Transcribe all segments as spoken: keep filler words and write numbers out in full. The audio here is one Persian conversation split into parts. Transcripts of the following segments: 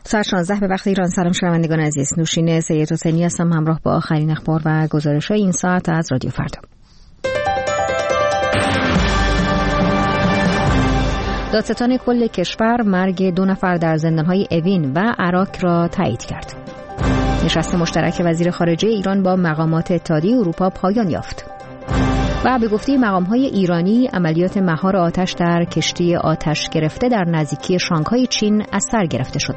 ساعت شانزده به وقت ایران. سلام شنوندگان عزیز، نوشین سید حسینی هستم همراه با آخرین اخبار و گزارش‌های این ساعت از رادیو فردا. دادستان کل کشور مرگ دو نفر در زندان‌های اوین و عراق را تایید کرد. نشست مشترک وزیر خارجه ایران با مقامات اتحادیه اروپا پایان یافت. و به گفته مقام‌های ایرانی عملیات مهار آتش در کشتی آتش گرفته در نزدیکی شانگهای چین از سر گرفته شد.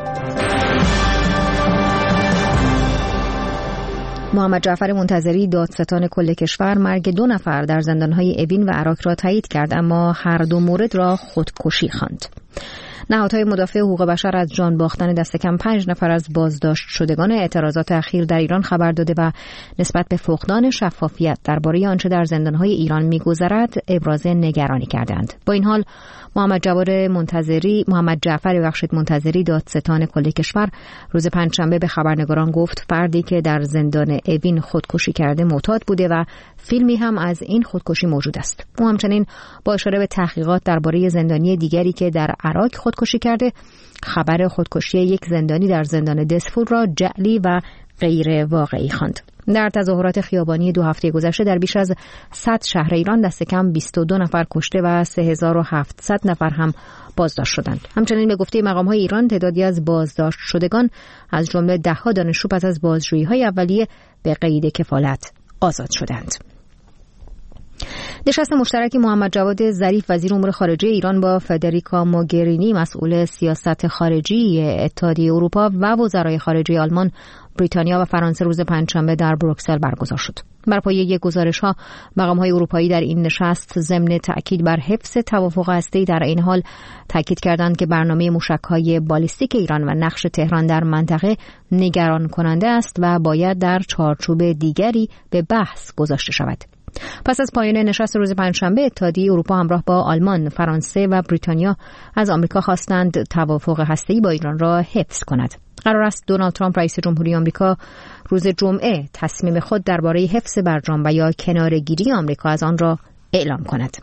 محمد جعفر منتظری دادستان کل کشور مرگ دو نفر در زندان‌های اوین و عراق را تایید کرد، اما هر دو مورد را خودکشی خواند. نهادهای مدافع حقوق بشر از جان باختن دست کم پنج نفر از بازداشت شدگان اعتراضات اخیر در ایران خبر داده و نسبت به فقدان شفافیت درباره آنچه در زندان‌های ایران می‌گذرد ابراز نگرانی کردند. با این حال محمد جعفر منتظری محمد جعفر بخشید منتظری دادستان کل کشور روز پنجشنبه به خبرنگاران گفت فردی که در زندان اوین خودکشی کرده معتاد بوده و فیلمی هم از این خودکشی موجود است. او همچنین با اشاره به تحقیقات درباره زندانی دیگری که در عراق خودکشی کرده خبر خودکشی یک زندانی در زندان دسفور را جعلی و غیر واقعی خواند. در تظاهرات خیابانی دو هفته گذشته در بیش از صد شهر ایران دست کم بیست و دو نفر کشته و سه هزار و هفتصد نفر هم بازداشت شدند. همچنین به گفته مقام‌های ایران تعدادی از بازداشت شدگان از جمله ده‌ها دانشجو پس از بازجویی‌های اولیه به قید کفالت آزاد شدند. نشست مشترک محمد جواد ظریف وزیر امور خارجه ایران با فدریکا موگرینی مسئول سیاست خارجی اتحادیه اروپا و وزرای خارجه آلمان، بریتانیا و فرانسه روز پنجشنبه در بروکسل برگزار شد. بر پایه گزارش‌ها مقام‌های اروپایی در این نشست ضمن تأکید بر حفظ توافق هسته‌ای در این حال تأکید کردند که برنامه موشک‌های بالیستیک ایران و نقش تهران در منطقه نگران کننده است و باید در چارچوب دیگری به بحث گذاشته شود. پس از پایان نشست روز پنجشنبه اتحادیه اروپا همراه با آلمان، فرانسه و بریتانیا از آمریکا خواستند توافق هسته‌ای با ایران را حفظ کند. قرار است دونالد ترامپ رئیس جمهوری آمریکا روز جمعه تصمیم خود درباره حفظ برجام و یا کناره‌گیری آمریکا از آن را اعلام کند.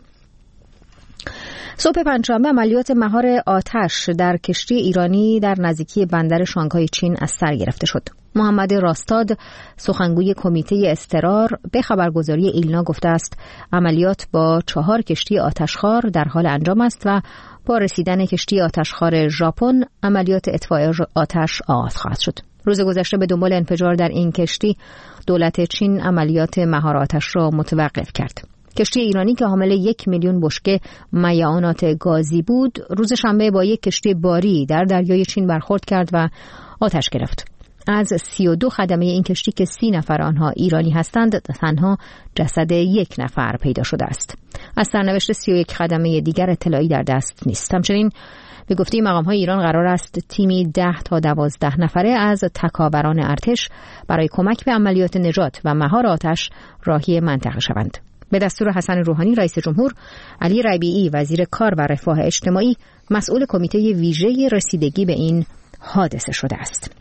صبح پنجشنبه عملیات مهار آتش در کشتی ایرانی در نزدیکی بندر شانگهای چین از سر گرفته شد. محمد راستاد سخنگوی کمیته اضطرار به خبرگزاری ایلنا گفته است عملیات با چهار کشتی آتشخوار در حال انجام است و با رسیدن کشتی آتشخوار ژاپن عملیات اطفاء آتش آغاز خواهد شد. روز گذشته به دنبال انفجار در این کشتی دولت چین عملیات مهار آتش را متوقف کرد. کشتی ایرانی که حامل یک میلیون بشکه میعانات گازی بود روز شنبه با یک کشتی باری در دریای چین برخورد کرد و آتش گرفت. از سی و دو خدمه این کشتی که سی نفر آنها ایرانی هستند تنها جسد یک نفر پیدا شده است. از سرنوشت سی و یک خدمه دیگر اطلاعی در دست نیست. همچنین به گفته مقام‌های ایران قرار است تیمی ده تا دوازده نفره از تکاوران ارتش برای کمک به عملیات نجات و مهار آتش راهی منطقه شوند. به دستور حسن روحانی رئیس جمهور، علی ربیعی وزیر کار و رفاه اجتماعی مسئول کمیته ویژه رسیدگی به این حادثه شده است.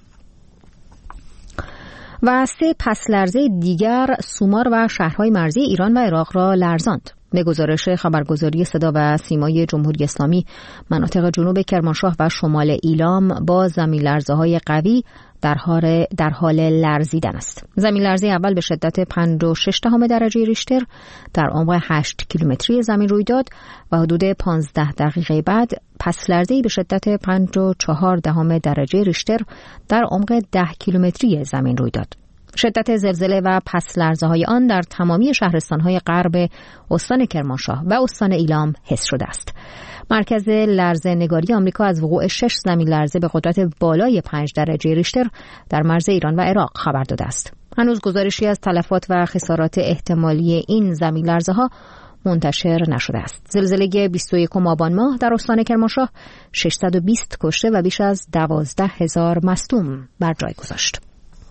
و سه پس لرزه دیگر سومار و شهرهای مرزی ایران و عراق را لرزاند. به گزارش خبرگزاری صدا و سیمای جمهوری اسلامی مناطق جنوب کرمانشاه و شمال ایلام با زمین لرزه‌های قوی در حال در حال لرزیدن است. زمین لرزه اول به شدت پنج و شش دهم درجه ریشتر در عمق هشت کیلومتری زمین روی داد و حدود پانزده دقیقه بعد پس لرزه‌ای به شدت پنج و چهار دهم درجه ریشتر در عمق ده کیلومتری زمین روی داد. شدت زلزله و پس لرزه‌های آن در تمامی شهرستان‌های غرب استان کرمانشاه و استان ایلام حس شده است. مرکز لرزه نگاری آمریکا از وقوع شش زمین لرزه به قدرت بالای پنج درجه ریشتر در مرز ایران و عراق خبر داده است. هنوز گزارشی از تلفات و خسارات احتمالی این زمین لرزه‌ها منتشر نشده است. زلزله بیست و یکم آبان ماه در استان کرمانشاه ششصد و بیست کشته و بیش از دوازده هزار مصدوم بر جای گذاشت.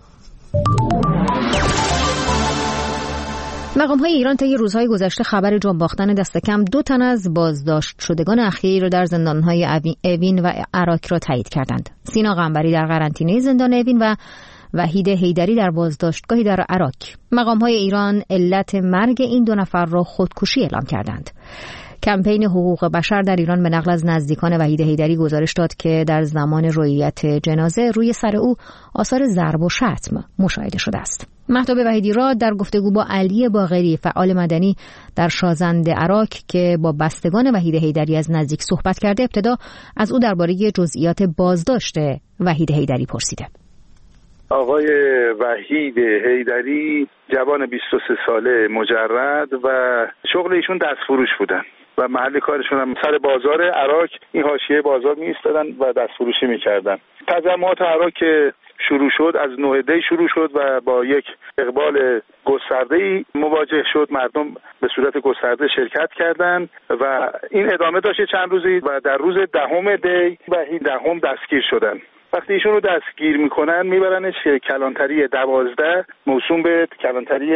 مقام‌های ایران طی روزهای گذشته خبر جان باختن دست کم دو تن از بازداشت شدگان اخیر در زندان‌های اوین و عراق را تایید کردند. سینا قنبری در قرنطینه زندان اوین و وحید حیدری در بازداشتگاهی در عراق. مقام‌های ایران علت مرگ این دو نفر را خودکشی اعلام کردند. کمپین حقوق بشر در ایران به نقل از نزدیکان وحید حیدری گزارش داد که در زمان رویت جنازه روی سر او آثار ضرب و شتم مشاهده شده است. مهتاب وحیدیراد در گفتگو با علی باقری فعال مدنی در شازند عراق که با بستگان وحید حیدری از نزدیک صحبت کرده، ابتدا از او درباره جزئیات بازداشت وحید حیدری پرسیده. آقای وحید حیدری جوان بیست و سه ساله مجرد و شغل ایشون دست فروش بودن و محل کارشون هم سر بازار عراق، این حاشیه بازار می ایستادن و دست فروشی می‌کردن. تجمعات عراق که شروع شد از نه دی شروع شد و با یک اقبال گسترده‌ای مواجه شد. مردم به صورت گسترده شرکت کردند و این ادامه داشت چند روزی و در روز دهم دی وحید دهم دستگیر شدن. وقتی ایشون رو دستگیر میکنن میبرنش کلانتری دوازده موسوم به کلانتری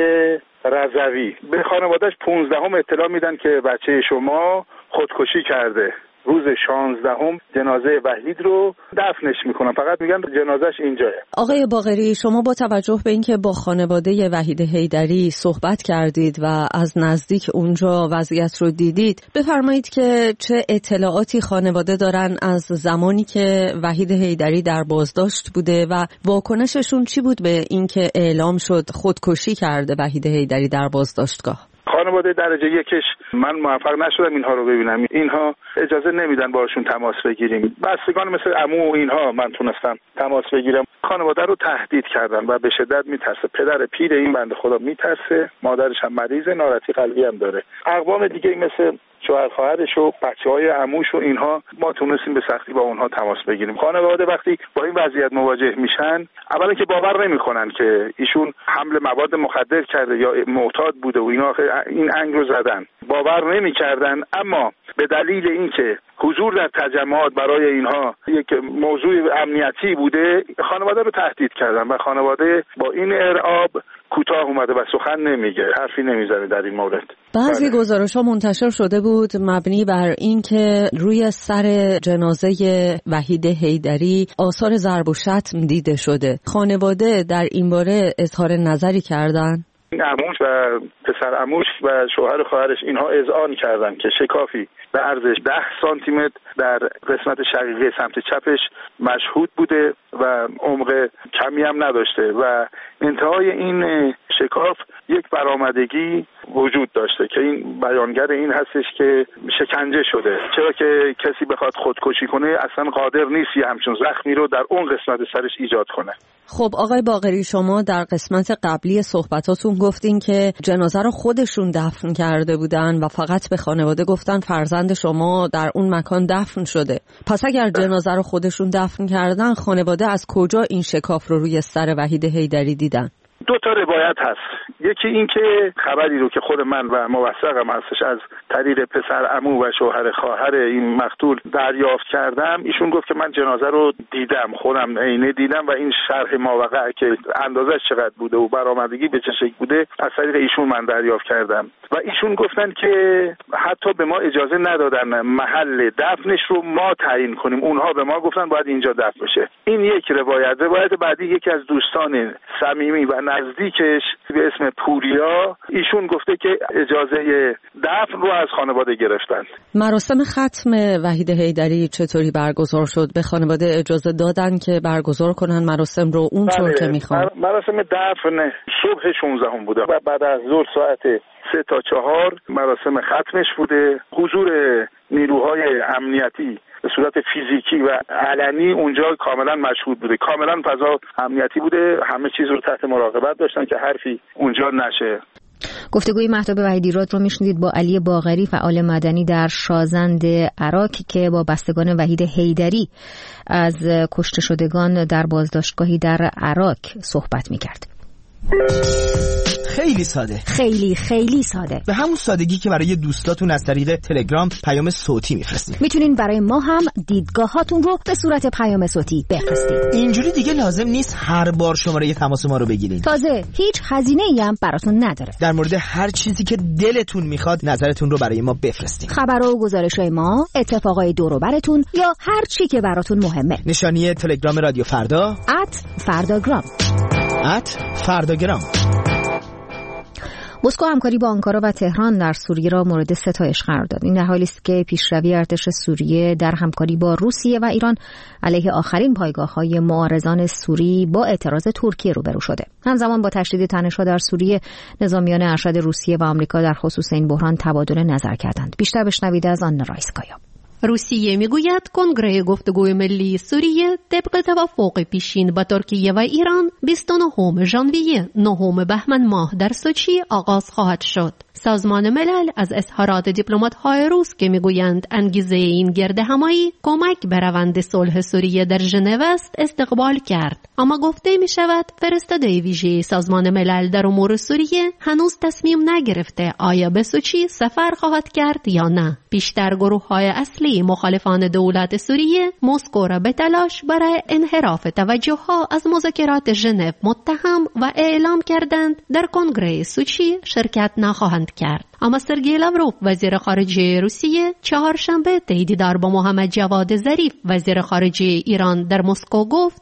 رضوی. به خانواده‌اش پونزدهم اطلاع میدن که بچه شما خودکشی کرده. روز شانزدهم جنازه وحید رو دفنش میکنن، فقط میگن جنازهش اینجاه. آقای باقری، شما با توجه به اینکه با خانواده وحید حیدری صحبت کردید و از نزدیک اونجا وضعیت رو دیدید، بفرمایید که چه اطلاعاتی خانواده دارن از زمانی که وحید حیدری در بازداشت بوده و واکنششون چی بود به اینکه اعلام شد خودکشی کرده وحید حیدری در بازداشتگاه؟ خانواده درجه یکش من موفق نشدم اینها رو ببینم. اینها اجازه نمیدن باشون تماس بگیریم. بستگان مثل عمو و اینها من تونستم تماس بگیرم. خانواده رو تهدید کردن و به شدت میترسه. پدر پیر این بنده خدا میترسه، مادرش هم مریضه، ناراحتی قلبی هم داره. اقوام دیگه مثل شوهر خواهرش و بچه‌های عموش و اینها ما تونستیم به سختی با اونها تماس بگیریم. خانواده وقتی با این وضعیت مواجه میشن، اولا که باور نمیکنن که ایشون حمل مواد مخدر کرده یا معتاد بوده و اینا این انگ رو زدن. باور نمیکردن، اما به دلیل اینکه حضور در تجمعات برای اینها یک موضوع امنیتی بوده، خانواده رو تهدید کردن و خانواده با این ارعاب کوتاه اومده و سخن نمیگه، حرفی نمیزنه در این مورد. بعضی گزارش‌ها منتشر شده بود مبنی بر اینکه روی سر جنازه وحید حیدری آثار ضرب و شتم دیده شده. خانواده در این باره اظهار نظری کردن؟ عموش و پسر عموش و شوهر خواهرش اینها اذعان کردن که شکافی به عرضش ده سانتی متر در قسمت شقیقه سمت چپش مشهود بوده و عمق کمی هم نداشته و انتهای این شکاف یک برآمدگی وجود داشته که این بیانگر این هستش که شکنجه شده. چرا که کسی بخواد خودکشی کنه اصلا قادر نیست یه همچون زخمی رو در اون قسمت سرش ایجاد کنه. خب آقای باقری، شما در قسمت قبلی صحبتاتون گفتین که جنازه رو خودشون دفن کرده بودن و فقط به خانواده گفتن فرزند شما در اون مکان دفن شده. پس اگر جنازه رو خودشون دفن کردن، خانواده از کجا این شکاف رو روی سر وحید حیدری دیدن؟ دو تا روایت هست. یکی این که خبری رو که خود من و موثقم هستش از طریق پسر عمو و شوهر خواهر این مقتول دریافت کردم. ایشون گفت که من جنازه رو دیدم، خودم عینه دیدم و این شرح ماوقع که اندازش چقدر بوده و برآمدگی به چه شکل بوده از طریق ایشون من دریافت کردم و ایشون گفتن که حتی به ما اجازه ندادن محل دفنش رو ما تعیین کنیم. اونها به ما گفتن باید اینجا دفن بشه. این یک روایت. روایت بعدی یکی از دوستان صمیمی و نزدیکش به اسم پوریا، ایشون گفته که اجازه دفن رو از خانواده گرفتن. مراسم ختم وحید حیدری چطوری برگزار شد؟ به خانواده اجازه دادن که برگزار کنن مراسم رو اونطور که میخوان؟ مراسم دفن صبح شانزدهم بوده و بعد از ظهر ساعت سه تا چهار مراسم ختمش بوده. حضور نیروهای امنیتی به صورت فیزیکی و علنی اونجا کاملا مشهود بوده. کاملا فضا امنیتی بوده. همه چیز رو تحت مراقبت داشتن که حرفی اونجا نشه. گفتگوی مهتاب وحیدیراد رو میشنیدید با علی باقری فعال مدنی در شازند عراق که با بستگان وحید حیدری از کشته شدگان در بازداشتگاهی در عراق صحبت میکرد. خیلی ساده، خیلی خیلی ساده، به همون سادگی که برای دوستاتون از طریق تلگرام پیام صوتی میفرستید. میتونین برای ما هم دیدگاهاتون رو به صورت پیام صوتی بفرستید. اینجوری دیگه لازم نیست هر بار شماره تماس ما رو بگیرین. تازه هیچ هزینه‌ای هم براتون نداره. در مورد هر چیزی که دلتون میخواد نظرتون رو برای ما بفرستید. خبرها و گزارش‌های ما، اتفاقای دور و براتون یا هر چی که براتون مهمه. نشانی تلگرام رادیو فردا ات فرداگرام ات فرداگرام. مسکو همکاری با آنکارا و تهران در سوریه را مورد ستایش قرار داد. این در حالی است که پیشروی ارتش سوریه در همکاری با روسیه و ایران علیه آخرین پایگاه‌های معارضان سوری با اعتراض ترکیه روبرو شده. همزمان با تشدید تنش‌ها در سوریه، نظامیان ارشد روسیه و آمریکا در خصوص این بحران تبادل نظر کردند. بیشتر بشنوید از آنا رایسکایا. روسیه میگوید کنگره گفتگوی ملی سوریه طبق توافق پیشین با ترکیه و ایران بیست و نهم ژانویه نهم بهمن ماه در سوچی آغاز خواهد شد. سازمان ملل از اظهارات دیپلمات‌های روس که میگویند انگیزه این گرد همایی کمک به روند صلح سوریه در ژنو است استقبال کرد، اما گفته می شود فرستاده ویژه سازمان ملل در امور سوریه هنوز تصمیم نگرفته آیا به سوچی سفر خواهد کرد یا نه. بیشتر گروه‌های اصلی مخالفان دولت سوریه مسکو را به تلاش برای انحراف توجه‌ها از مذاکرات ژنو متهم و اعلام کردند در کنگره سوچی شرکت نخواهند کرد. اما سرگئی لاوروف وزیر خارجه روسیه چهارشنبه طی دیدار با محمد جواد ظریف وزیر خارجه ایران در مسکو گفت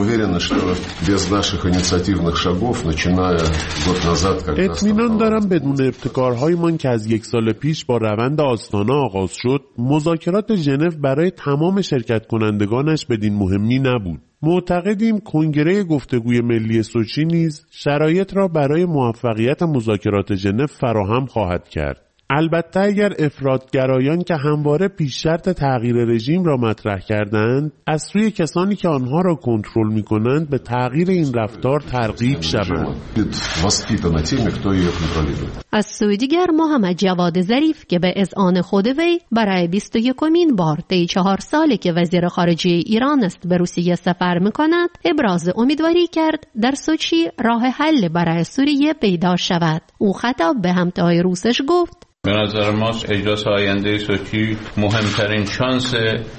اطمینان دارم بدون ابتکارهایمان که از یک سال پیش با روند آستانا آغاز شد، مذاکرات ژنو برای تمام شرکت کنندگانش بدین مهمی نبود. معتقدیم کنگره گفتگوی ملی سوچی نیز شرایط را برای موفقیت مذاکرات ژنو فراهم خواهد کرد. البته اگر افراطگرایان که همواره پیش شرط تغییر رژیم را مطرح کردند از سوی کسانی که آنها را کنترل می‌کنند به تغییر این رفتار ترغیب شوند. از سوی دیگر محمد جواد ظریف که به اذعان خود وی برای بیست و یکمین بار طی چهار سالی که وزیر خارجه ایران است به روسیه سفر می‌کند ابراز امیدواری کرد در سوچی راه حل برای سوریه پیدا شود. او خطاب به همتای روسش گفت به نظر ما اجلاس آینده سوچی مهمترین شانس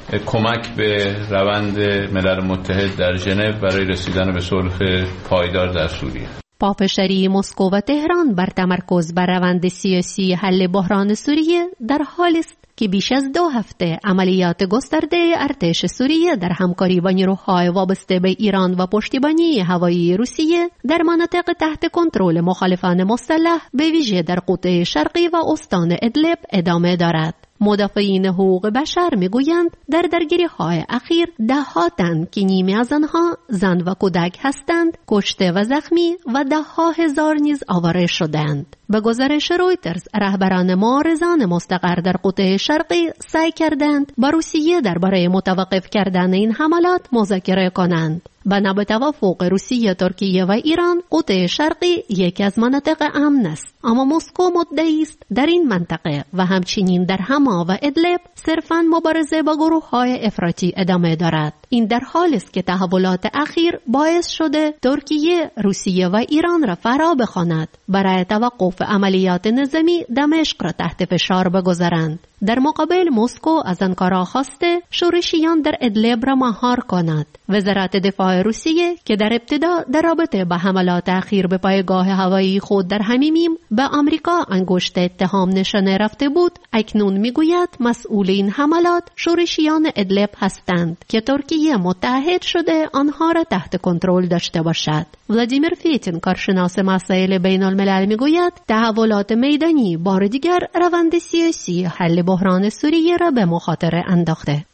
کمک به روند ملل متحد در ژنو برای رسیدن به صلح پایدار در سوریه. پافشاری مسکو و تهران بر تمرکز بر روند سیاسی حل بحران سوریه در حالی است که بیش از دو هفته عملیات گسترده ارتش سوریه در همکاری با نیروهای وابسته به ایران و پشتیبانی هوایی روسیه در مناطق تحت کنترل مخالفان مسلح به ویژه در قطب شرقی و استان ادلب ادامه دارد. مدافعین حقوق بشر میگویند در درگیری‌های اخیر ده‌ها تن که نیمی از آنها زن و کودک هستند کشته و زخمی و ده‌ها هزار نیز آواره شدند. به گزارش رویترز رهبران معارضان مستقر در قطب شرقی سعی کردند با روسیه درباره متوقف کردن این حملات مذاکره کنند. بنا به توافق روسیه، ترکیه و ایران قطب شرقی یکی از مناطق امن است، اما مسکو مدعی است در این منطقه و همچنین در حما و ادلب صرفاً مبارزه با گروه‌های افراطی ادامه دارد. این در حالی است که تحولات اخیر باعث شده ترکیه، روسیه و ایران را فرا بخواند برای توقف عملیات نظامی دمشق را تحت فشار بگذارند. در مقابل مسکو از آنکارا خواسته شورشیان در ادلب را مهار کند. وزارت دفاع روسیه که در ابتدا در رابطه با حملات اخیر به پایگاه هوایی خود در حمیمیم به آمریکا انگشت اتهام نشانه رفته بود، اکنون میگوید مسئول این حملات شورشیان ادلب هستند که ترکیه متحد شده آنها را تحت کنترل داشته باشد. ولادیمیر فیتین کارشناس مسائل بین الملل میگوید تحولات میدانی بار دیگر روند سیاسی حل بحران سوریه را به مخاطره انداخته.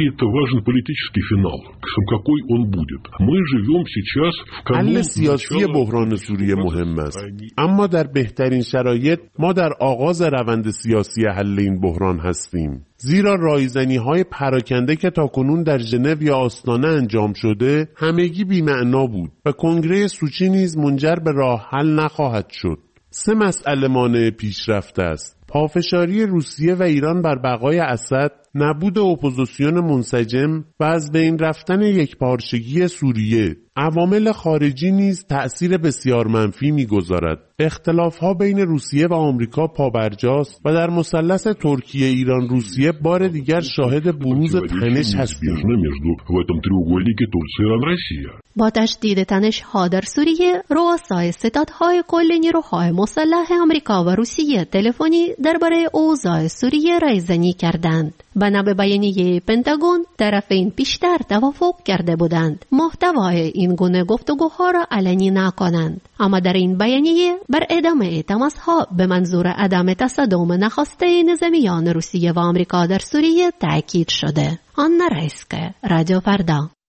حل سیاسی بحران سوریه مهم است، اما در بهترین شرایط ما در آغاز روند سیاسی حل این بحران هستیم، زیرا رایزنی‌های پراکنده که تاکنون در ژنو یا آستانه انجام شده همگی بی‌معنا بود و کنگره سوچی نیز منجر به راه حل نخواهد شد. سه مسئله مانع پیشرفت است: پافشاری روسیه و ایران بر بقای اسد، نبود اپوزیسیون منسجم و از بین رفتن یکپارچگی سوریه. عوامل خارجی نیز تأثیر بسیار منفی می‌گذارد. اختلاف‌ها بین روسیه و آمریکا پابرجاست و در مثلث ترکیه ایران روسیه بار دیگر شاهد بروز تنش هستیم. با تشدید تنش‌ها در سوریه، رؤسای ستادهای کل نیروهای مسلح آمریکا و روسیه تلفنی درباره اوضاع سوریه رایزنی کردند. بنا به بیانیه پنتاگون، طرفین پیشتر توافق کرده بودند محتوای این گونه گفتگوها را علنی نکنند، اما در این بیانیه بر ادامه تماس‌ها به منظور عدم تصادم نخسته نظامیان روسیه و آمریکا در سوریه تاکید شده. آن ریسک رادیو فردا.